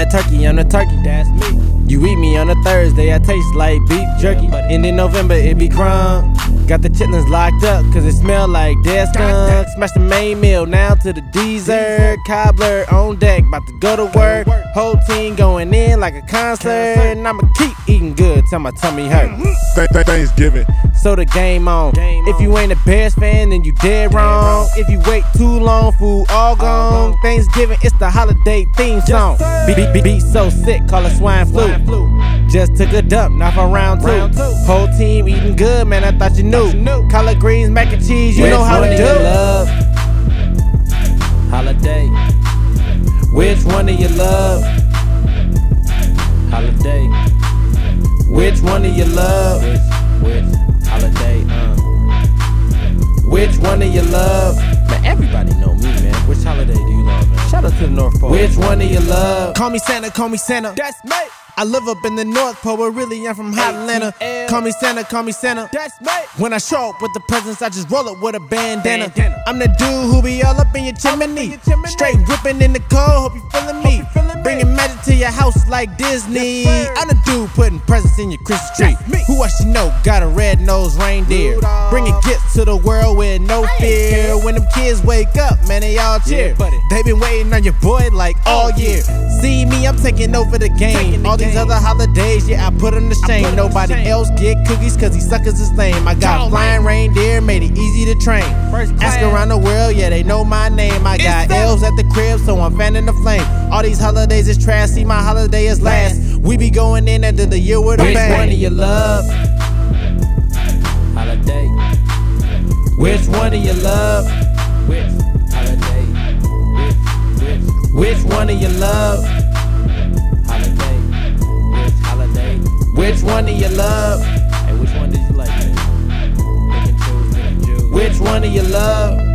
turkey, I'm the turkey, that's me. You eat me on a Thursday, I taste like beef jerky. And in November, it be crumb. Got the chitlins locked up, cause it smell like dead skunk. Smash the main meal, now to the dessert. Cobbler on deck, about to go to work. Whole team going in like a concert. And I'ma keep eating good till my tummy hurt. Thanksgiving. So the game on. If you ain't a Bears fan, then you dead wrong. If you wait too long, food all gone. Thanksgiving, it's the holiday theme song. Beat so sick, call it swine flu. Just took a dump, now for round two. Whole team eating good, man, I thought you knew. Collard greens, mac and cheese, you know how to do. Love? Holiday. Which one do you love? Holiday. Which one do you love? Which holiday? Which one do you love? Man, everybody know me, man. Which holiday do you love, man? Shout out to the North Pole. Which one do you love? Call me Santa, call me Santa. That's me. I live up in the North Pole, but really I'm from hot Atlanta. Call me Santa, call me Santa. That's me. When I show up with the presents, I just roll up with a bandana. I'm the dude who be all up in your chimney. Straight whipping in the cold, hope you feeling me. Bringing magic to your house like Disney. I'm the dude putting presents in your Christmas tree. Who else you know got a red-nosed reindeer? Bringing gifts to the world with no fear. When them kids wake up, man, they all cheer. They been waiting on your boy like all year. See me, I'm taking over the game. All these other holidays, yeah, I put them to shame. Nobody else get cookies cause these suckers is lame. I got flying reindeer, made it easy to train. Ask around the world, yeah, they know my name. I got elves at the crib, so I'm fanning the flame. All these holidays is trash, see my holiday is last. We be going in into the year with a bang. Which one do you love? Holiday. Which one do you love? Which holiday? Which one do you love? Holiday. Which holiday? Which one do you love? Hey, which one did you like, man? Pick and choose, pick and choose. Which one do you love?